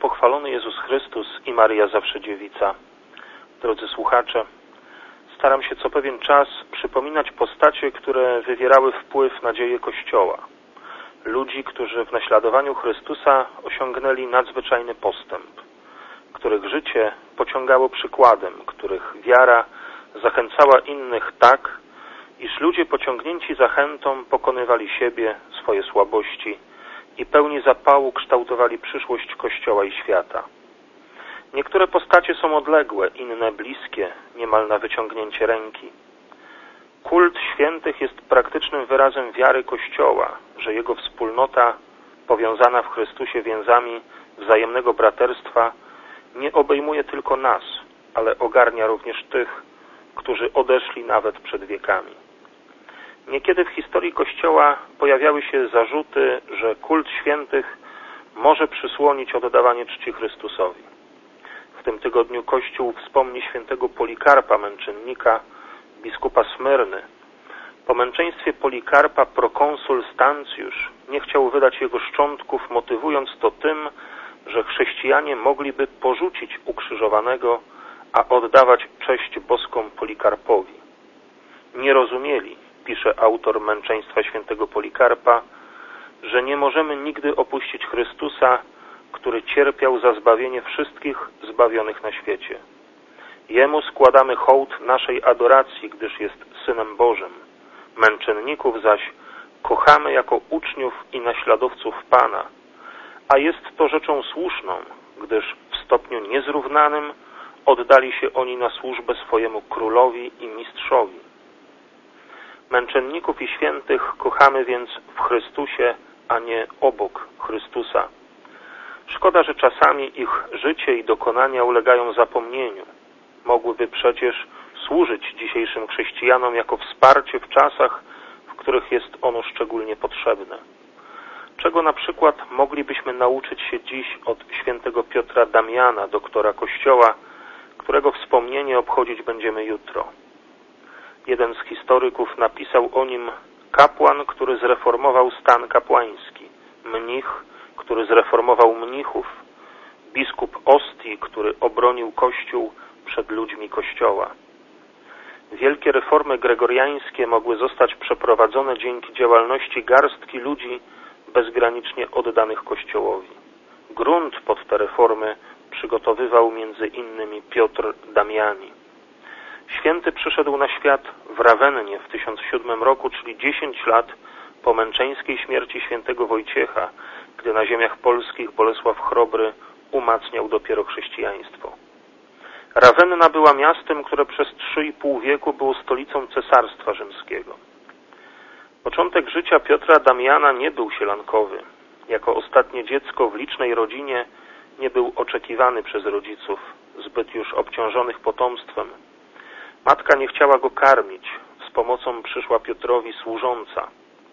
pochwalony Jezus Chrystus i Maryja Zawsze Dziewica. Drodzy słuchacze, staram się co pewien czas przypominać postacie, które wywierały wpływ na dzieje Kościoła. Ludzi, którzy w naśladowaniu Chrystusa osiągnęli nadzwyczajny postęp, których życie pociągało przykładem, których wiara zachęcała innych tak, iż ludzie pociągnięci zachętą pokonywali siebie, swoje słabości i pełni zapału kształtowali przyszłość Kościoła i świata. Niektóre postacie są odległe, inne bliskie, niemal na wyciągnięcie ręki. Kult świętych jest praktycznym wyrazem wiary Kościoła, że jego wspólnota, powiązana w Chrystusie więzami wzajemnego braterstwa, nie obejmuje tylko nas, ale ogarnia również tych, którzy odeszli nawet przed wiekami. Niekiedy w historii Kościoła pojawiały się zarzuty, że kult świętych może przysłonić oddawanie czci Chrystusowi. W tym tygodniu Kościół wspomni świętego Polikarpa, męczennika, biskupa Smyrny. Po męczeństwie Polikarpa prokonsul Stancjusz nie chciał wydać jego szczątków, motywując to tym, że chrześcijanie mogliby porzucić ukrzyżowanego, a oddawać cześć boską Polikarpowi. Nie rozumieli, pisze autor męczeństwa świętego Polikarpa, że nie możemy nigdy opuścić Chrystusa, który cierpiał za zbawienie wszystkich zbawionych na świecie. Jemu składamy hołd naszej adoracji, gdyż jest Synem Bożym. Męczenników zaś kochamy jako uczniów i naśladowców Pana, a jest to rzeczą słuszną, gdyż w stopniu niezrównanym oddali się oni na służbę swojemu Królowi i Mistrzowi. Męczenników i świętych kochamy więc w Chrystusie, a nie obok Chrystusa. Szkoda, że czasami ich życie i dokonania ulegają zapomnieniu. Mogłyby przecież służyć dzisiejszym chrześcijanom jako wsparcie w czasach, w których jest ono szczególnie potrzebne. Czego na przykład moglibyśmy nauczyć się dziś od świętego Piotra Damiana, doktora Kościoła, którego wspomnienie obchodzić będziemy jutro. Jeden z historyków napisał o nim: kapłan, który zreformował stan kapłański, mnich, który zreformował mnichów, biskup Ostii, który obronił Kościół przed ludźmi Kościoła. Wielkie reformy gregoriańskie mogły zostać przeprowadzone dzięki działalności garstki ludzi bezgranicznie oddanych Kościołowi. Grunt pod te reformy przygotowywał między innymi Piotr Damiani. Święty przyszedł na świat w Rawennie w 1007 roku, czyli 10 lat po męczeńskiej śmierci świętego Wojciecha, gdy na ziemiach polskich Bolesław Chrobry umacniał dopiero chrześcijaństwo. Rawenna była miastem, które przez 3,5 wieku było stolicą Cesarstwa Rzymskiego. Początek życia Piotra Damiana nie był sielankowy. Jako ostatnie dziecko w licznej rodzinie nie był oczekiwany przez rodziców, zbyt już obciążonych potomstwem. Matka nie chciała go karmić, z pomocą przyszła Piotrowi służąca.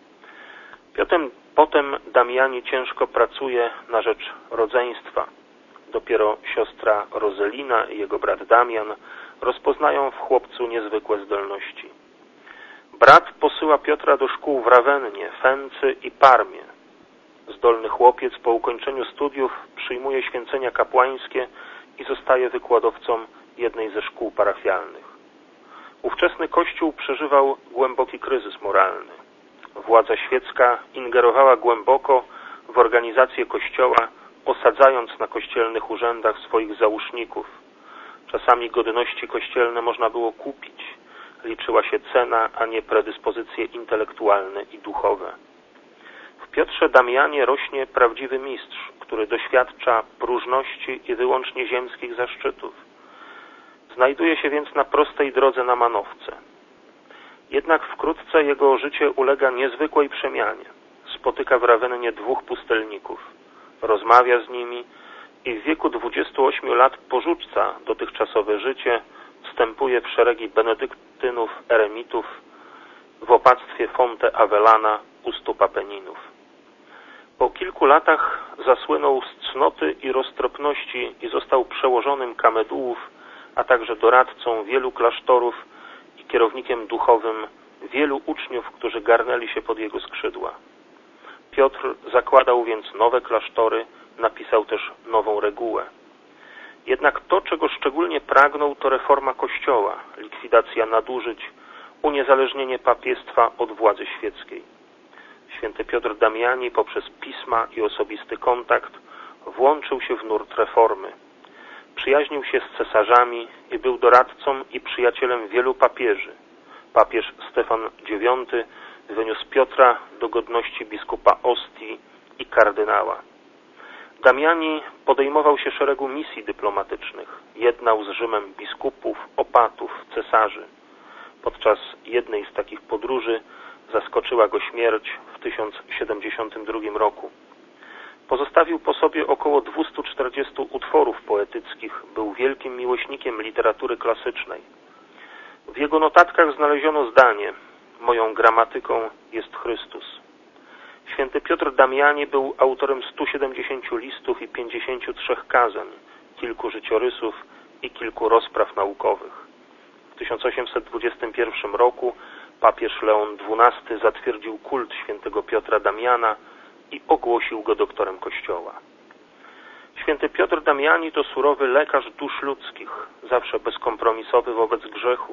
Potem Damiani ciężko pracuje na rzecz rodzeństwa. Dopiero siostra Rozelina i jego brat Damian rozpoznają w chłopcu niezwykłe zdolności. Brat posyła Piotra do szkół w Rawennie, Fency i Parmie. Zdolny chłopiec po ukończeniu studiów przyjmuje święcenia kapłańskie i zostaje wykładowcą jednej ze szkół parafialnych. Ówczesny Kościół przeżywał głęboki kryzys moralny. Władza świecka ingerowała głęboko w organizację Kościoła, osadzając na kościelnych urzędach swoich załóżników. Czasami godności kościelne można było kupić. Liczyła się cena, a nie predyspozycje intelektualne i duchowe. W Piotrze Damianie rośnie prawdziwy mistrz, który doświadcza próżności i wyłącznie ziemskich zaszczytów. Znajduje się więc na prostej drodze na manowce. Jednak wkrótce jego życie ulega niezwykłej przemianie. Spotyka w Rawennie 2 pustelników. Rozmawia z nimi i w wieku 28 lat porzuca dotychczasowe życie, wstępuje w szeregi benedyktynów, eremitów w opactwie Fonte Avellana u stóp Apeninów. Po kilku latach zasłynął z cnoty i roztropności i został przełożonym kamedułów, a także doradcą wielu klasztorów i kierownikiem duchowym wielu uczniów, którzy garnęli się pod jego skrzydła. Piotr zakładał więc nowe klasztory, napisał też nową regułę. Jednak to, czego szczególnie pragnął, to reforma Kościoła, likwidacja nadużyć, uniezależnienie papiestwa od władzy świeckiej. Święty Piotr Damiani poprzez pisma i osobisty kontakt włączył się w nurt reformy. Przyjaźnił się z cesarzami i był doradcą i przyjacielem wielu papieży. Papież Stefan IX wyniósł Piotra do godności biskupa Ostii i kardynała. Damiani podejmował się szeregu misji dyplomatycznych. Jednał z Rzymem biskupów, opatów, cesarzy. Podczas jednej z takich podróży zaskoczyła go śmierć w 1072 roku. Pozostawił po sobie około 240 utworów poetyckich. Był wielkim miłośnikiem literatury klasycznej. W jego notatkach znaleziono zdanie: moją gramatyką jest Chrystus. Święty Piotr Damiani był autorem 170 listów i 53 kazań, kilku życiorysów i kilku rozpraw naukowych. W 1821 roku papież Leon XII zatwierdził kult świętego Piotra Damiana i ogłosił go doktorem Kościoła. Święty Piotr Damiani to surowy lekarz dusz ludzkich, zawsze bezkompromisowy wobec grzechu.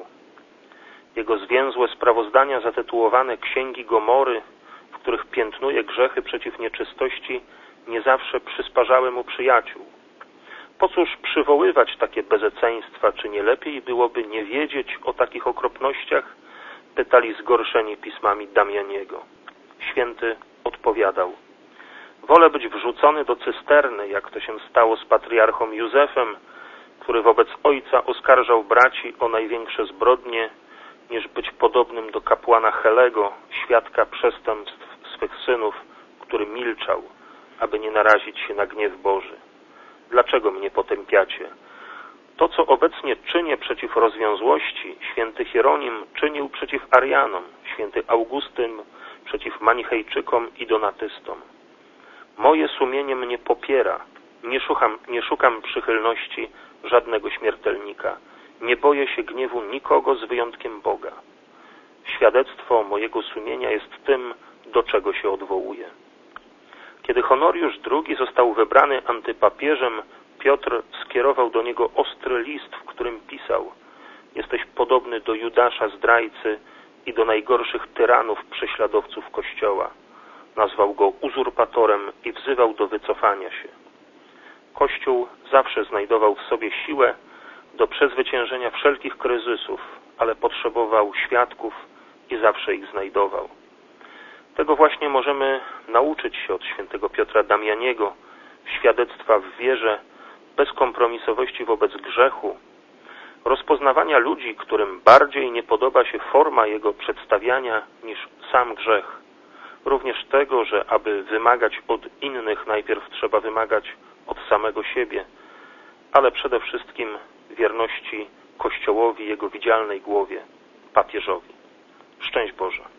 Jego zwięzłe sprawozdania zatytułowane Księgi Gomory, w których piętnuje grzechy przeciw nieczystości, nie zawsze przysparzały mu przyjaciół. Po cóż przywoływać takie bezeceństwa, czy nie lepiej byłoby nie wiedzieć o takich okropnościach? Pytali zgorszeni pismami Damianiego. Święty odpowiadał: wolę być wrzucony do cysterny, jak to się stało z patriarchą Józefem, który wobec ojca oskarżał braci o największe zbrodnie, niż być podobnym do kapłana Helego, świadka przestępstw swych synów, który milczał, aby nie narazić się na gniew Boży. Dlaczego mnie potępiacie? To, co obecnie czynię przeciw rozwiązłości, święty Hieronim czynił przeciw Arianom, święty Augustyn przeciw Manichejczykom i Donatystom. Moje sumienie mnie popiera, nie szukam przychylności żadnego śmiertelnika, nie boję się gniewu nikogo z wyjątkiem Boga. Świadectwo mojego sumienia jest tym, do czego się odwołuję. Kiedy Honoriusz II został wybrany antypapieżem, Piotr skierował do niego ostry list, w którym pisał: jesteś podobny do Judasza zdrajcy i do najgorszych tyranów prześladowców Kościoła. Nazwał go uzurpatorem i wzywał do wycofania się. Kościół zawsze znajdował w sobie siłę do przezwyciężenia wszelkich kryzysów, ale potrzebował świadków i zawsze ich znajdował. Tego właśnie możemy nauczyć się od świętego Piotra Damianiego, świadectwa w wierze, bezkompromisowości wobec grzechu, rozpoznawania ludzi, którym bardziej nie podoba się forma jego przedstawiania niż sam grzech. Również tego, że aby wymagać od innych, najpierw trzeba wymagać od samego siebie, ale przede wszystkim wierności Kościołowi, jego widzialnej głowie, papieżowi. Szczęść Boże.